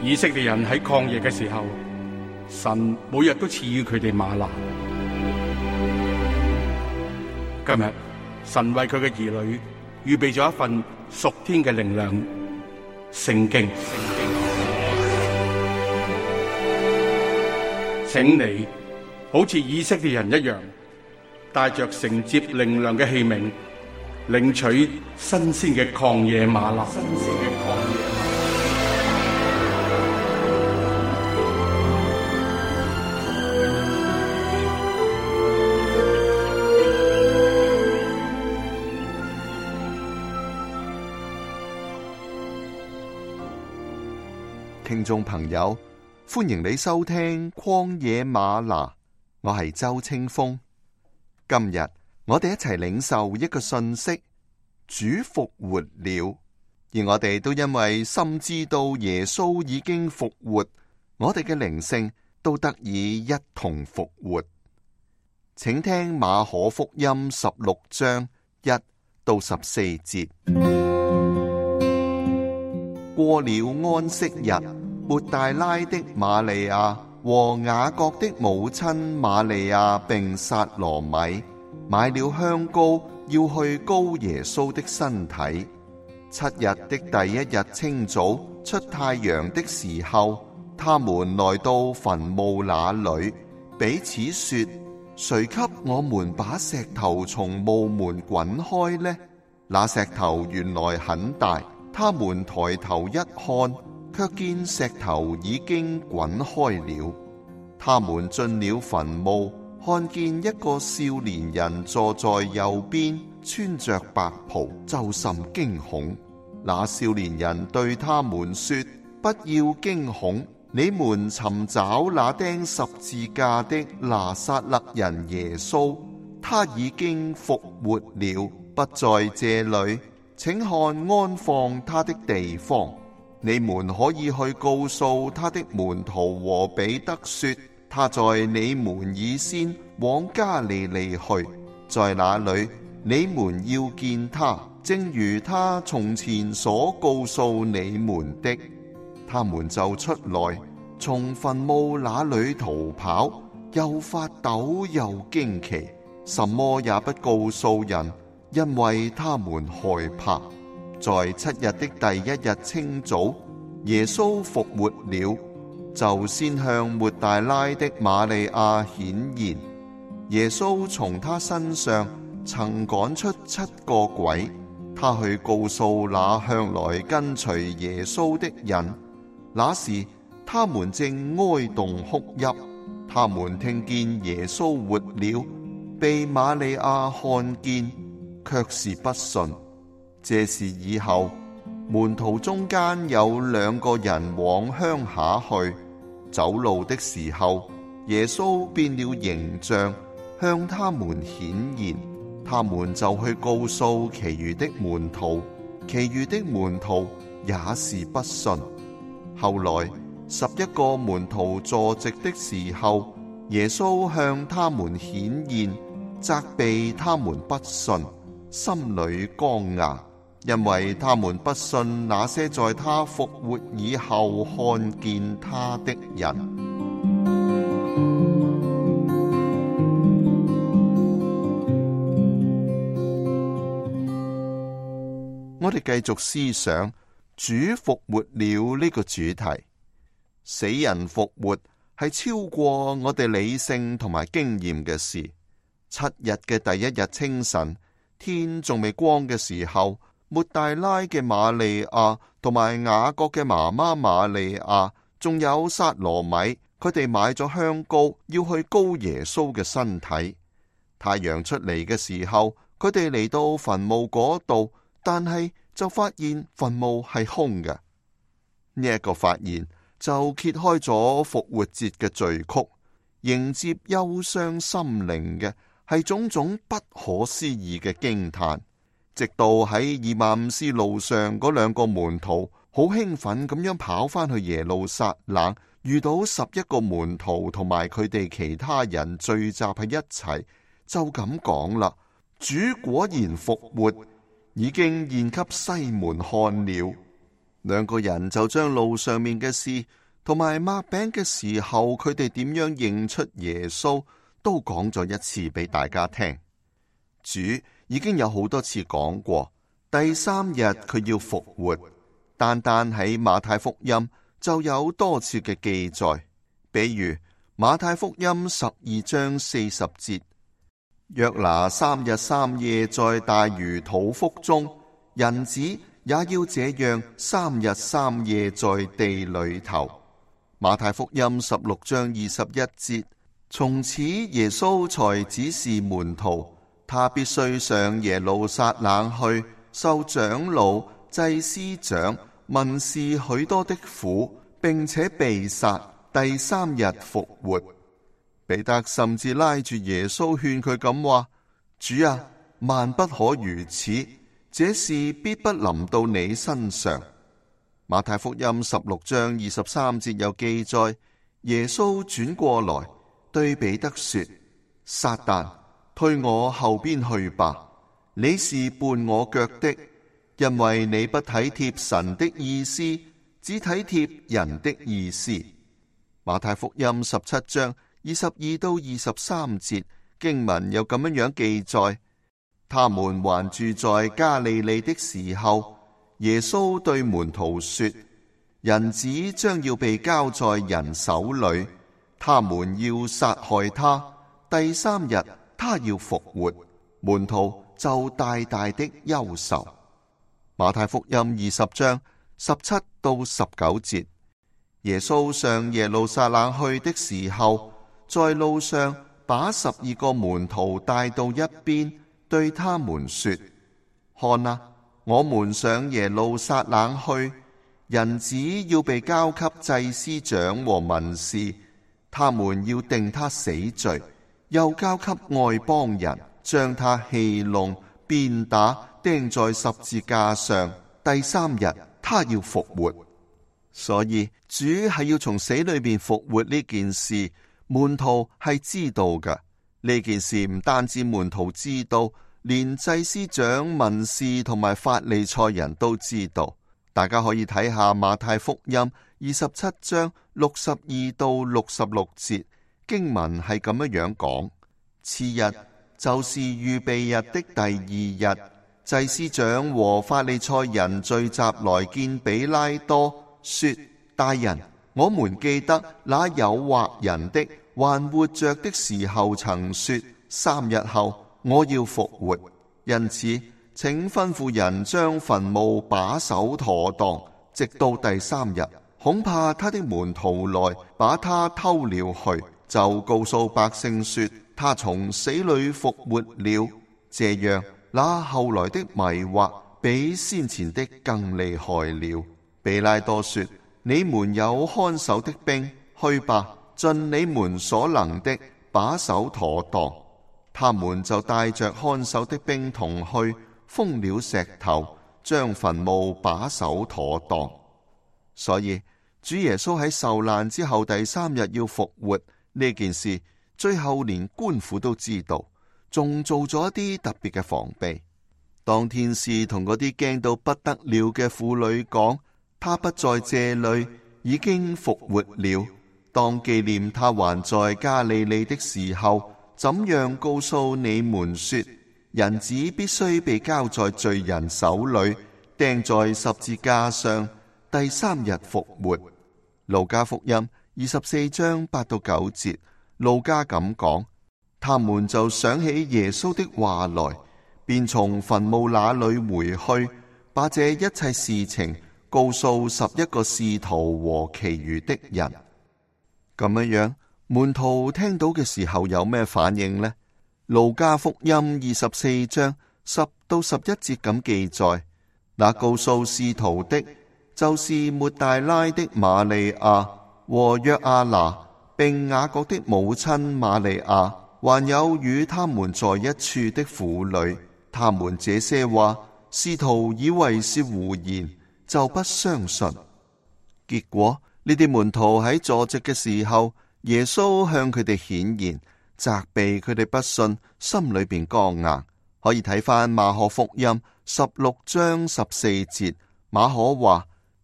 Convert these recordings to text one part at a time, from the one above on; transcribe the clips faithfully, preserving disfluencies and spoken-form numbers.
以色列人喺曠野嘅時候，神每日都賜予佢哋嗎哪。今日神為佢嘅兒女預備咗一份屬天嘅靈糧——聖經。請你好似以色列人一樣，帶着承接靈糧嘅器皿，領取新鮮嘅曠野嗎哪。新鮮嘅曠野嗎哪。 聽眾朋友，歡迎你收聽曠野嗎哪，我係周清風。今日我哋一齊領受一個信息：主復活了。而我哋都因為深知道耶穌已經復活，我哋嘅靈性都得以一同復活。請聽馬可福音十六章一到十四節。過了安息日，抹大拉的瑪利亞和雅各的母親瑪利亞並撒羅米買了香膏，要去膏耶穌的身體。七日的第一日清早，出太陽的時候，他們來到墳墓那裏，彼此說：誰給我們把石頭從墓門滾開呢？那石頭原來很大。他們抬頭一看，卻見石頭已經滾開了。他們進了墳墓，看見一個少年人坐在右邊，穿着白袍，就甚驚恐。那少年人對他們說：不要驚恐，你們尋找那釘十字架的拿撒勒人耶穌，他已經復活了，不在這裏。請看安放他的地方，你們可以去告訴他的門徒和彼得說，他在你們以先往加利利去，在那裏你們要見他，正如他從前所告訴你們的。他們就出來，從墳墓那裏逃跑，又發抖又驚奇，什麼也不告訴人，因為他們害怕。在七日的第一日清早，耶穌復活了，就先向抹大拉的瑪利亞顯現。耶穌從他身上曾趕出七個鬼，他去告訴那向來跟隨耶穌的人。那時他們正哀慟哭泣，他們聽見耶穌活了，被瑪利亞看見，卻是不信。這事以後，門徒中間有兩個人往鄉下去，走路的時候，耶穌變了形象，向他們顯現，他們就去告訴其餘的門徒，其餘的門徒也是不信。後來十一個門徒坐席的時候，耶穌向他們顯現，責備他們不信，心裏剛硬，因為他們不信那些在他復活以後看見他的人。我哋繼續思想主復活了呢個主題。死人復活係超過我哋理性同埋經驗嘅事。七日嘅第一日清晨，天仲未光嘅時候，抹大拉嘅瑪利亞同埋雅各嘅媽媽瑪利亞，仲有撒羅米，佢哋買咗香膏，要去膏耶穌嘅身體。太陽出嚟嘅時候，佢哋嚟到墳墓嗰度，但係就發現墳墓係空嘅。呢一個發現就揭開咗復活節嘅序曲，迎接憂傷心靈嘅係種種不可思議嘅驚嘆。直到喺以馬忤斯路上，嗰兩個門徒好興奮咁樣跑翻去耶路撒冷，遇到十一個門徒同埋佢哋其他人聚集喺一齊，就咁講啦：主果然復活，已經現給西門看了。 兩個人就將路上面嘅事同埋擘餅嘅時候，佢哋點樣認出耶穌，都講咗一次俾大家聽。主已經有好多次講過，第三日佢要復活。單單喺馬太福音就有多次嘅記載，比如馬太福音十二章四十節，約拿三日三夜在大魚肚腹中，人子也要這樣三日三夜在地裏頭。馬太福音十六章二十一節，從此耶穌才指示門徒，他必須上耶路撒冷去，受長老、祭司長、文士許多的苦，並且被殺，第三日復活。彼得甚至拉住耶穌勸佢咁話：主啊，萬不可如此，這事必不臨到你身上。馬太福音十六章二十三節有記載，耶穌轉過來對彼得說：撒旦，退我後邊去吧，你是絆我腳的，因為你不體貼神的意思，只體貼人的意思。馬太福音十七章二十二到二十三節經文有咁樣樣記載，他們還住在加利利的時候，耶穌對門徒說：人子將要被交在人手裏，他們要殺害他，第三日他要復活。門徒就大大的憂愁。馬太福音二十章十七到十九節，耶穌上耶路撒冷去的時候，在路上把十二個門徒帶到一邊，對他們說：看啊，我們上耶路撒冷去，人子要被交給祭司長和文士，他們要定他死罪，又交給外邦人，將他戲弄、鞭打，釘在十字架上，第三日他要復活。所以主係要從死裏邊復活呢件事，門徒係知道嘅。呢件事唔單止門徒知道，連祭司長、文士同埋法利賽人都知道。大家可以睇下馬太福音二十七章六十二到六十六節，經文係咁樣樣講：次日就是預備日的第二日，祭司長和法利賽人聚集來見彼拉多，說：大人，我們記得那誘惑人的還活着的時候曾說，三日後我要復活。因此請吩咐人將墳墓把守妥當，直到第三日，恐怕他的門徒來把他偷了去，就告訴百姓說他從死裏復活了。這樣那後來的迷惑比先前的更厲害了。彼拉多說：你們有看守的兵，去吧，盡你們所能的把守妥當。他們就帶着看守的兵同去，封了石頭，將墳墓把守妥當。所以主耶穌喺受難之後第三日要復活呢件事，最後連官府都知道，仲做咗一啲特別嘅防備。當天使同嗰啲驚到不得了嘅婦女講，他不在這裏，已經復活了。當紀念他還在加利利的時候，怎樣告訴你們說，人子必須被交在罪人手裏，釘在十字架上，第三日復活。路加福音二十四章八到九節，路加咁講，他們就想起耶穌的話來，便從墳墓那裏回去，把這一切事情告訴十一個使徒和其餘的人。咁樣樣，門徒聽到嘅時候有咩反應呢？路加福音二十四章十到十一節咁記載，那告訴使徒的，就是抹大拉的瑪利亞和約阿拿，並雅各的母親瑪利亞，還有與他們在一處的婦女。他們這些話，使徒以為是胡言，就不相信。結果呢啲門徒喺坐席嘅時候，耶穌向佢哋顯現，責備佢哋不信，心裏邊剛硬。可以睇翻馬可福音十六章十四節，馬可話：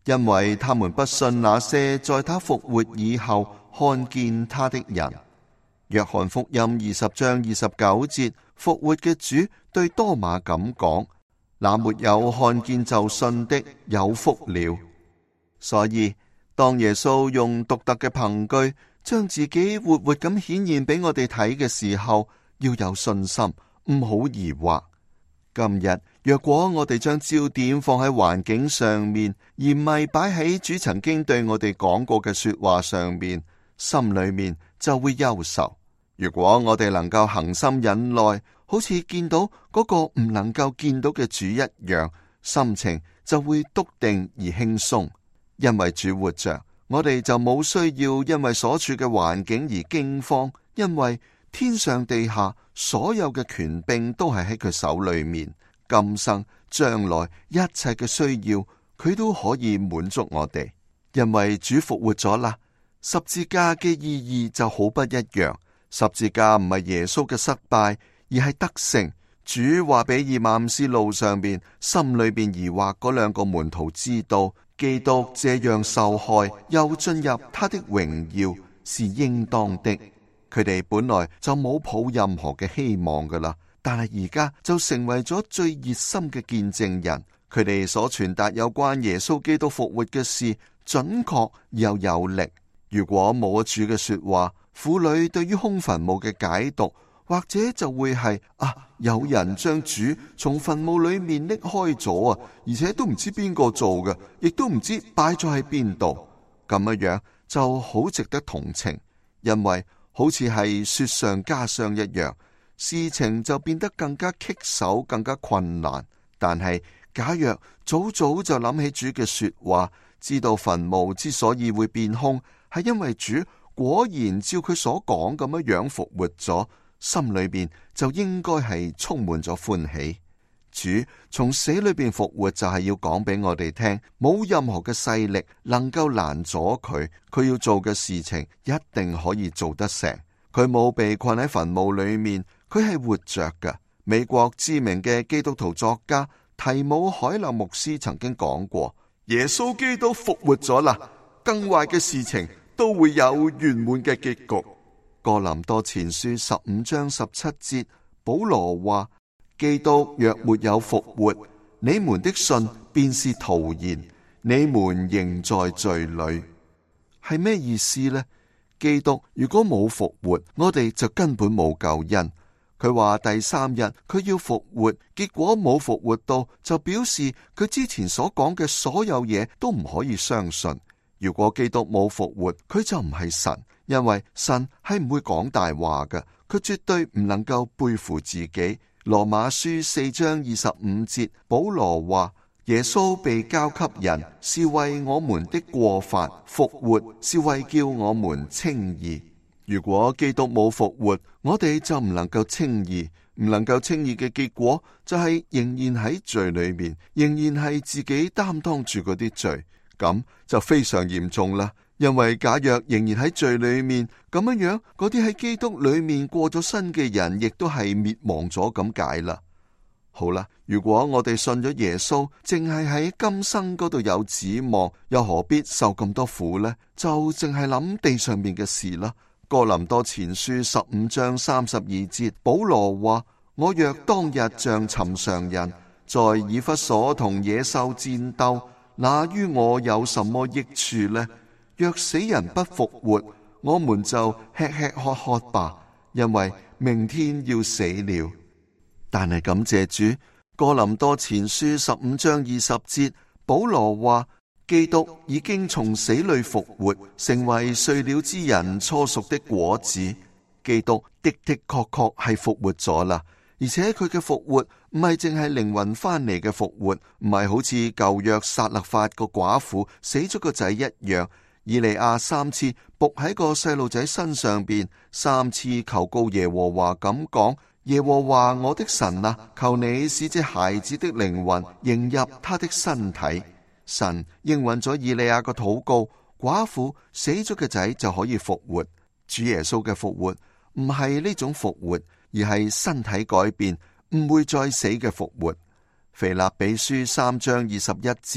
因為他們不信那些在他復活以後看見他的人。約翰福音二十章二十九節，復活嘅主對多馬咁講：那沒有看見就信的，有福了。所以當耶穌用獨特嘅憑據將自己活活咁顯現俾我哋睇嘅時候，要有信心，唔好疑惑。今日若果我哋將焦點放喺環境上面，而唔係擺喺主曾經對我哋講過嘅說話上面，心裏面就會憂愁。如果我哋能夠恒心忍耐，好似見到嗰個唔能夠見到嘅主一樣，心情就會篤定而輕鬆。因為主活着，我哋就冇需要因為所處嘅環境而驚慌，因為天上地下所有嘅權柄都係喺佢手裏面，今生將來一切嘅需要佢都可以滿足我哋。因為主復活咗啦，十字架嘅意義就好不一樣。十字架唔係耶穌嘅失敗，而係得勝。主話俾以馬忤斯路上邊心裏邊疑惑嗰兩個門徒知道，基督這樣受害又進入他的榮耀是應當的。佢哋本來就冇抱任何嘅希望噶啦，但係而家就成為咗最熱心嘅見證人。佢哋所傳達有關耶穌基督復活嘅事，準確又有力。如果冇咗主嘅說話，婦女對於空墳墓嘅解讀，或者就會係啊，有人將主從墳墓裏面拎開咗啊，而且都唔知邊個做嘅，亦都唔知擺咗喺邊度。咁樣樣就好值得同情，因為好似係雪上加霜一樣，事情就變得更加棘手，更加困難。但係假若早早就諗起主嘅說話，知道墳墓之所以會變空，係因為主果然照佢所講咁樣樣復活咗，心裏邊就應該係充滿咗歡喜。主從死裏邊復活就係要講俾我哋聽，冇任何嘅勢力能夠攔阻佢，佢要做嘅事情一定可以做得成。佢冇被困喺墳墓裏面，佢係活着嘅。美國知名嘅基督徒作家提姆海勒牧師曾經講過，耶穌基督復活咗啦，更壞嘅事情都會有圓滿嘅結局。哥林多前書十五章十七節，保羅話：基督若沒有復活，你們的信便是徒然，你們仍在罪裏。係咩意思呢？基督如果冇復活，我哋就根本冇救恩。佢話第三日佢要復活，結果冇復活到，就表示佢之前所講嘅所有嘢都唔可以相信。如果基督冇復活，佢就唔係神，因為神係唔會講大話嘅，佢絕對唔能夠背負自己。羅馬書四章二十五節，保羅話：耶穌被交給人，是為我們的過犯；復活是為叫我們稱義。如果基督冇復活，我哋就唔能夠稱義，唔能夠稱義嘅結果就係仍然喺罪裏面，仍然係自己擔當住嗰啲罪。咁就非常嚴重啦，因為假若仍然喺罪裏面，咁樣樣嗰啲喺基督裏面過咗身嘅人，亦都係滅亡咗咁解啦。好啦，如果我哋信咗耶穌，淨係喺今生嗰度有指望，又何必受咁多苦呢？就淨係諗地上面嘅事啦。哥林多前書十五章三十二節，保羅話：我若當日像尋常人，在以弗所同野獸戰鬥，那於我有什麼益處呢？若死人不復活，我們就吃吃喝喝吧，因為明天要死了。但係感謝主，哥林多前書十五章二十節，保羅話：基督已經從死裏復活，成為睡了之人初熟的果子。基督的的確確係復活咗啦。而且佢嘅復活唔係淨係靈魂翻嚟嘅復活，唔係好似舊約撒勒法個寡婦死咗個仔一樣，以利亞三次伏喺個細路仔身上邊，三次求告耶和華咁講：耶和華我的神啊，求你使這孩子的靈魂迎入他的身體。神應允咗以利亞個禱告，寡婦死咗嘅仔就可以復活。主耶穌嘅復活唔係呢種復活，而係身體改變，唔會再死嘅復活。腓立比書三章二十一節，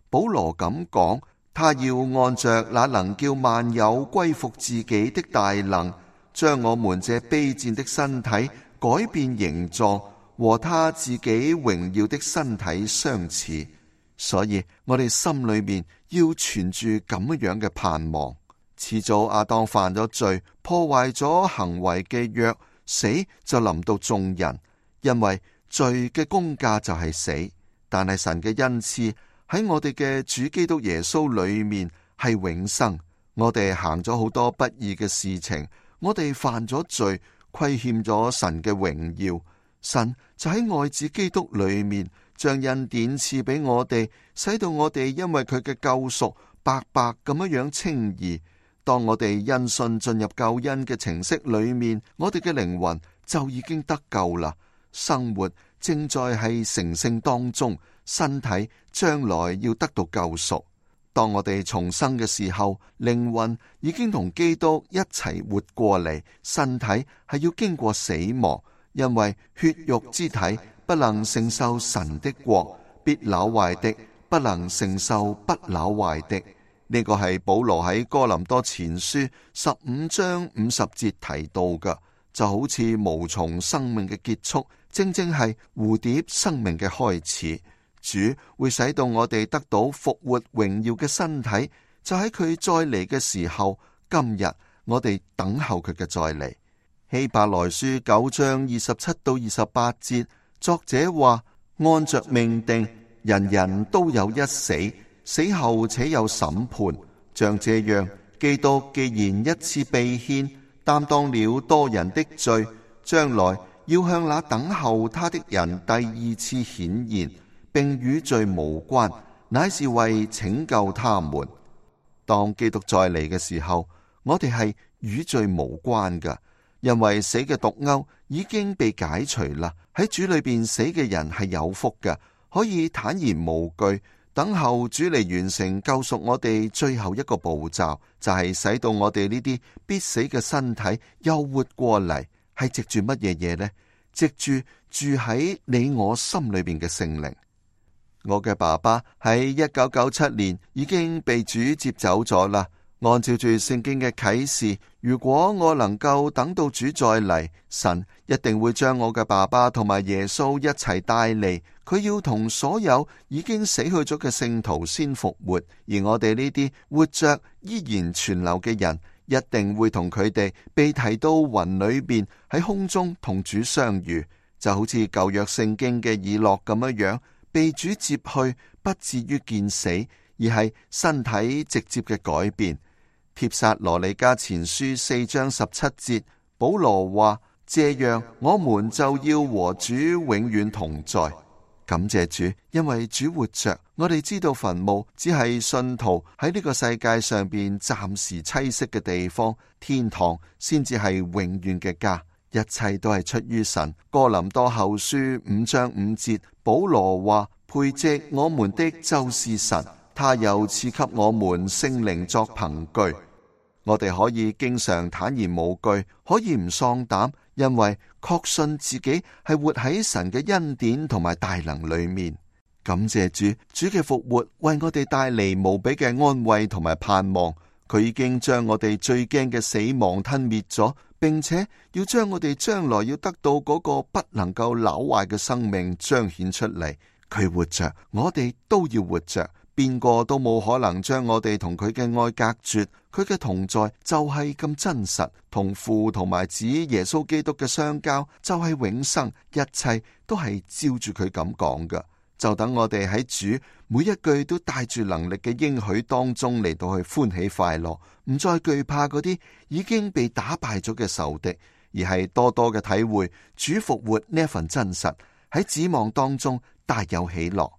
保羅咁講，他要按着那能叫萬有歸服自己的大能，將我們這卑賤的身體改變形狀，和他自己榮耀的身體相似。所以我哋心裏面要存住咁樣嘅盼望。遲早亞當犯咗罪，破壞咗行為嘅約，死就臨到眾人，因為罪嘅工價就係死。但係神嘅恩賜喺我哋嘅主基督耶穌裏面係永生。我哋行咗好多不義嘅事情，我哋犯咗罪，虧欠咗神嘅榮耀。神就喺愛子基督裏面將恩典賜俾我哋，使到我哋因為佢嘅救贖白白咁樣樣稱義。當我哋因信進入救恩嘅程式裏面，我哋嘅靈魂就已經得救啦。生活正在係成聖當中，身體將來要得到救贖。當我哋重生嘅時候，靈魂已經同基督一齊活過嚟，身體係要經過死亡，因為血肉之體不能承受神的國，必朽壞的不能承受不朽壞的。呢個係保羅喺哥林多前書十五章五十節提到嘅，就好似無蟲生命嘅結束，正正係蝴蝶生命嘅開始。主會使到我哋得到復活榮耀嘅身體，就喺佢再嚟嘅時候。今日我哋等候佢嘅再嚟。希伯來書九章二十七到二十八節，作者話：按着命定，人人都有一死，死後且有審判。像這樣，基督既然一次被獻，擔當了多人的罪，將來要向那等候他的人第二次顯現，並與罪無關，乃是為拯救他們。當基督再嚟嘅時候，我哋係與罪無關㗎，因為死嘅毒鈎已經被解除啦。喺主裏邊死嘅人係有福嘅，可以坦然無懼，等候主嚟完成救贖我哋最後一個步驟，就係使到我哋呢啲必死嘅身體又活過嚟。係藉住乜嘢嘢呢？藉住住喺你我心裏邊嘅聖靈。我嘅爸爸喺一九九七年已經被主接走咗啦。按照住聖經嘅啟示，如果我能夠等到主再嚟，神一定會將我嘅爸爸同埋耶穌一齊帶嚟。佢要同所有已經死去咗嘅聖徒先復活，而我哋呢啲活着依然存留嘅人，一定會同佢哋被提到雲裏邊，喺空中同主相遇，就好似舊約聖經嘅以諾咁樣樣，被主接去，不至於見死，而係身體直接嘅改變。帖撒羅尼迦前書四章十七節，保羅話：這樣我們就要和主永遠同在。感謝主，因為主活着，我哋知道墳墓只係信徒喺呢個世界上邊暫時棲息嘅地方，天堂先至係永遠嘅家。一切都係出於神。哥林多後書五章五節，保羅話：培植我們的就是神，他又賜給我們聖靈作憑據。我哋可以經常坦然無懼，可以唔喪膽，因為確信自己係活喺神嘅恩典同埋大能裏面。感謝主，主嘅復活為我哋帶嚟無比嘅安慰同埋盼望。佢已經將我哋最驚嘅死亡吞滅咗，並且要將我哋將來要得到嗰個不能夠朽壞嘅生命彰顯出嚟。佢活着，我哋都要活着。邊個都冇可能將我哋同佢嘅愛隔絕，佢嘅同在就係咁真實，同父同埋子耶穌基督嘅相交就係永生，一切都係照住佢咁講嘅。就等我哋喺主每一句都帶住能力嘅應許當中嚟到去歡喜快樂，唔再懼怕嗰啲已經被打敗咗嘅仇敵，而係多多嘅體會主復活呢一份真實，喺指望當中大有喜樂。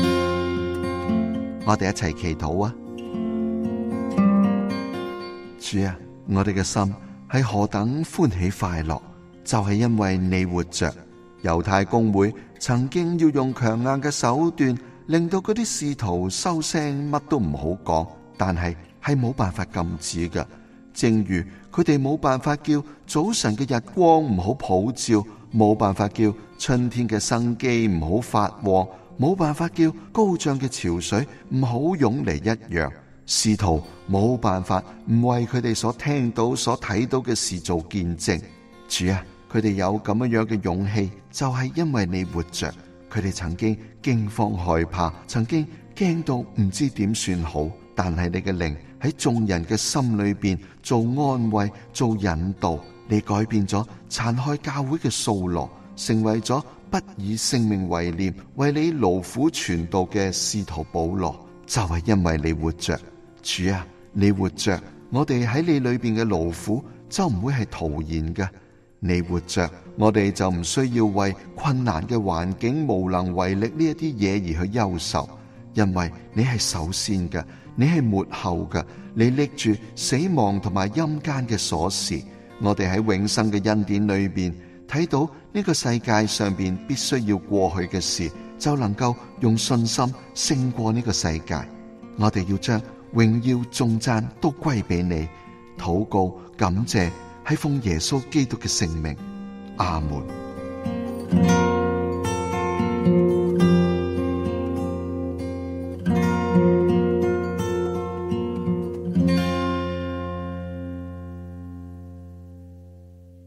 我哋一齊祈禱啊！主啊，我哋嘅心係何等歡喜快樂，就係因為你活着。猶太公會曾經要用強硬嘅手段，令到嗰啲使徒收聲，乜都唔好講，但係係冇辦法禁止嘅。正如佢哋冇辦法叫早晨嘅日光唔好普照，冇辦法叫春天嘅生機唔好發旺， 冇辦法叫高漲嘅潮水唔好湧嚟一樣，使徒冇辦法唔為佢哋所聽到、所睇到嘅事做見證。主啊，佢哋有咁樣樣嘅勇氣，就係因為你活着。佢哋曾經驚慌害怕，曾經驚到唔知點算好，但係你嘅靈喺眾人嘅心裏邊做安慰、做引導。你改變咗殘害教會嘅掃羅，成為咗不以性命為念、為你勞苦傳道嘅使徒保羅，就係因為你活着。主啊，你活着，我哋喺你裏邊嘅勞苦就唔會係徒然嘅。你活着，我哋就唔需要為困難嘅環境無能為力呢一啲嘢而去憂愁，因為你係首先嘅，你係末後嘅，你拎住死亡同埋陰間嘅鎖匙。我哋喺永生嘅恩典裏邊睇到呢個世界上邊必須要過去嘅事，就能夠用信心勝過呢個世界。我哋要將榮耀頌讚都歸俾你，禱告感謝，係奉耶穌基督嘅聖名，阿門。